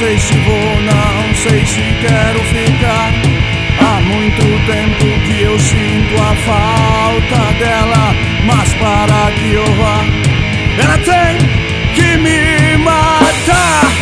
sei se vou, não sei se quero ficar. Há muito tempo que eu sinto a falta dela, mas para que eu vá, ela tem que me matar.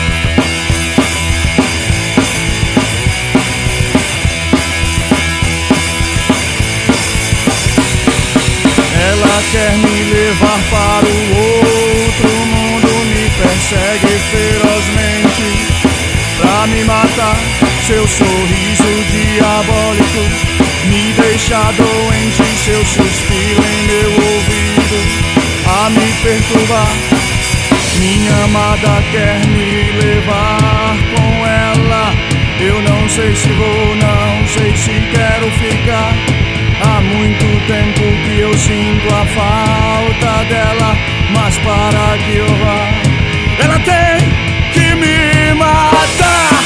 Ela quer me levar para o outro mundo, me persegue ferozmente pra me matar. Seu sorriso diabólico me deixa doente, seu suspiro em meu ouvido a me perturbar. Minha amada quer me levar com ela, eu não sei se vou, não sei se quero ficar. Há muito tempo que eu sinto a falta dela, mas para que eu vá, ela tem que me matar.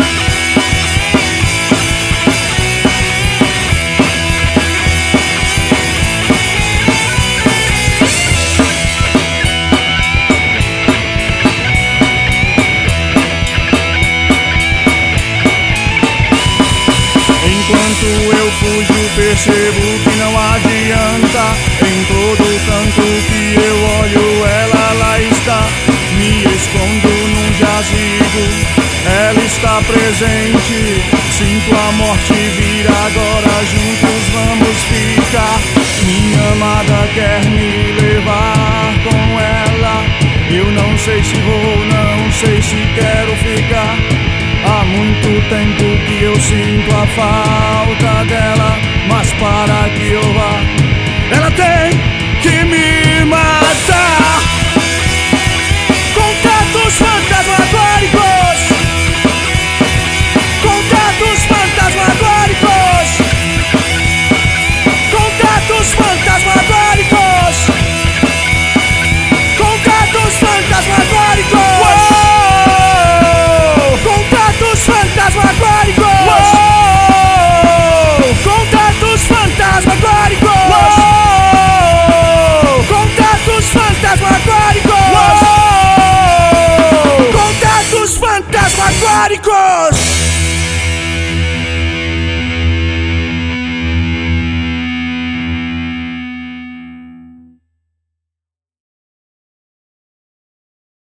Enquanto eu fujo, percebo que não adianta. Em todo canto que eu olho, ela lá está. Me escondo num jazigo, ela está presente. Sinto a morte vir agora, juntos vamos ficar. Minha amada quer me levar com ela, eu não sei se vou, não sei se quero ficar. Há muito tempo que eu sinto a falta dela, mas para que eu vá, ela tem que me matar. Contatos fantasmagóricos, contatos fantasmagóricos, contatos fantasmagóricos, contatos fantasmagóricos. Contatos fantasmagóricos! Contatos fantasmagóricos! Contatos fantasmagóricos! Contatos fantasmagóricos!